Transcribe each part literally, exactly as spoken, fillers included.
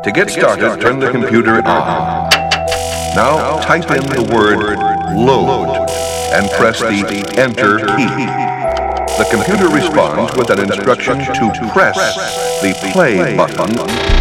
To get started, turn the computer on. Now type in the word load and press the enter key. The computer responds with an instruction to press the play button.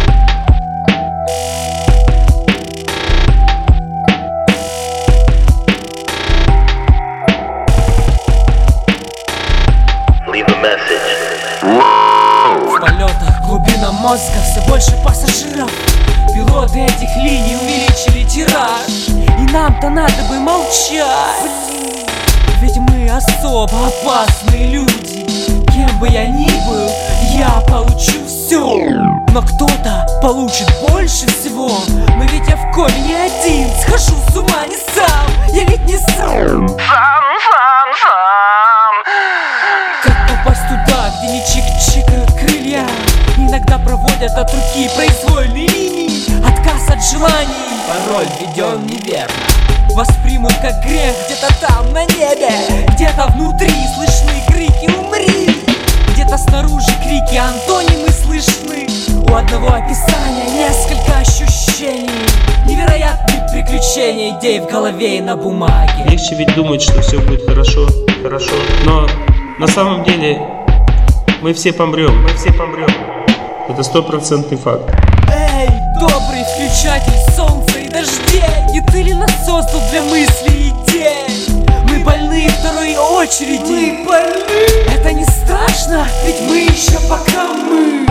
Leave a message. В полетах глубина мозга все больше пассажиров. Пилоты этих линий увеличили тираж, и нам-то надо бы молчать. Ведь мы особо опасные люди. Кем бы я ни был, я получу все. Но кто-то получит больше всего. Но ведь я в коме не один, схожу с ума не сам. Я ведь не сам. Сам, сам, сам. Как попасть туда, где не чик-чикают крылья? Иногда проводят от руки произвольные линии. Отказ от желаний, пароль введен неверно. Воспримут как грех где-то там на небе. Где-то внутри слышны крики «Умри!». Где-то снаружи крики антонимы слышны. У одного описания несколько ощущений. Невероятные приключения идей в голове и на бумаге. Легче ведь думать, что все будет хорошо, хорошо. Но на самом деле мы все помрем, мы все помрем. Это стопроцентный факт. Эй, добрый включатель солнца и дождей, не ты ли нас создал для мыслей и идей? Мы больны второй очереди. Мы больны. Это не страшно, ведь мы еще пока мы.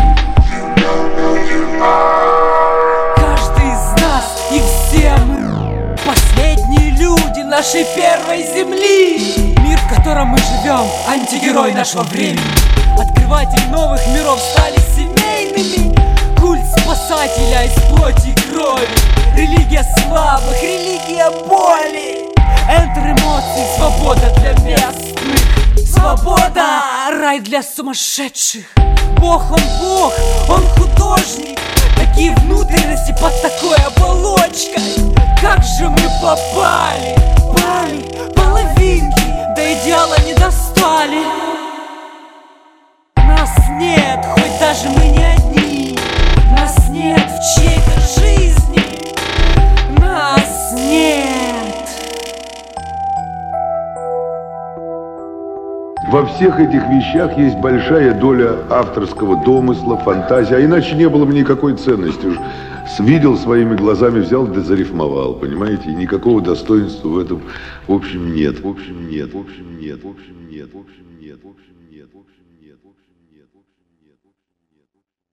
Каждый из нас и все мы последние люди нашей первой земли. Мир, в котором мы живем, антигерой нашего времени. Открыватели новых миров стали семейными. Культ спасателя из плоти и крови. Религия слабых, религия боли. Энтер эмоций, свобода для местных. Свобода, рай для сумасшедших. Бог он Бог, он художник. Такие внутренности под такой оболочкой. Как же мы попали, пали, половинки до идеала не достали. Нас нет, хоть даже мы не одни. Нас нет в чьей-то жизни. Нас нет. Во всех этих вещах есть большая доля авторского домысла, фантазии, а иначе не было бы никакой ценности. Уж видел своими глазами, взял да зарифмовал, понимаете? И никакого достоинства в этом, в общем, нет, в общем, нет, в общем, нет, в общем, нет, в общем, нет, в общем, нет, в общем, нет, в общем, нет, в общем, нет.